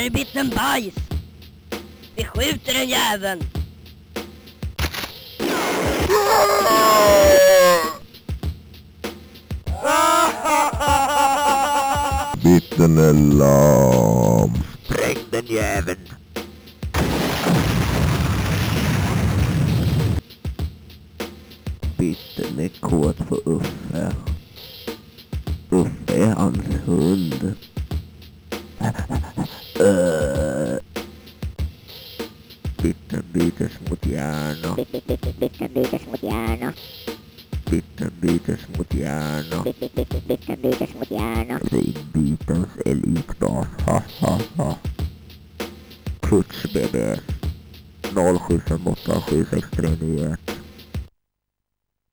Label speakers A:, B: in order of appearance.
A: är bitten bajs. Vi skjuter den jäveln.
B: Bitten är lam.
C: Spräng den jäveln. Bitten är kåt för Uffe. Uffe är hans hund. Bitten bytes mot hjärna.
D: Bitten bytes mot hjärna.
C: Bitten bytes mot hjärna.
D: Bitten bytes mot hjärna.
C: Ring bitens elitbas. Ha ha ha. Puts BBS 07587639.